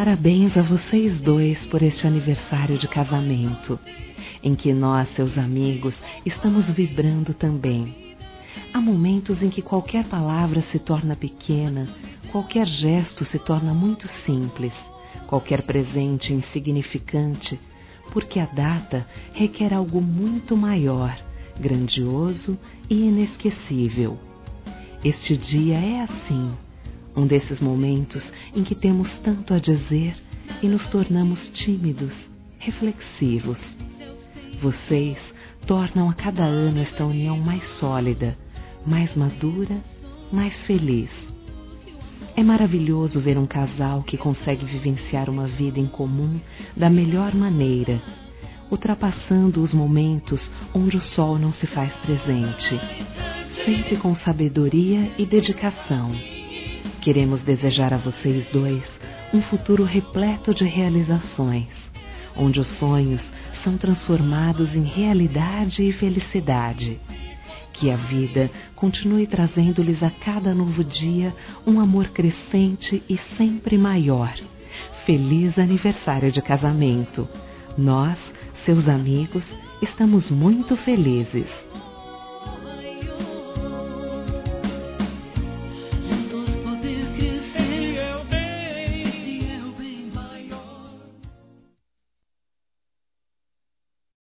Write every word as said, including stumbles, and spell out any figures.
Parabéns a vocês dois por este aniversário de casamento, em que nós, seus amigos, estamos vibrando também. Há momentos em que qualquer palavra se torna pequena, qualquer gesto se torna muito simples, qualquer presente insignificante, porque a data requer algo muito maior, grandioso e inesquecível. Este dia é assim, um desses momentos em que temos tanto a dizer e nos tornamos tímidos, reflexivos. Vocês tornam a cada ano esta união mais sólida, mais madura, mais feliz. É maravilhoso ver um casal que consegue vivenciar uma vida em comum da melhor maneira, ultrapassando os momentos onde o sol não se faz presente, sempre com sabedoria e dedicação. Queremos desejar a vocês dois um futuro repleto de realizações, onde os sonhos são transformados em realidade e felicidade. Que a vida continue trazendo-lhes a cada novo dia um amor crescente e sempre maior. Feliz aniversário de casamento! Nós, seus amigos, estamos muito felizes.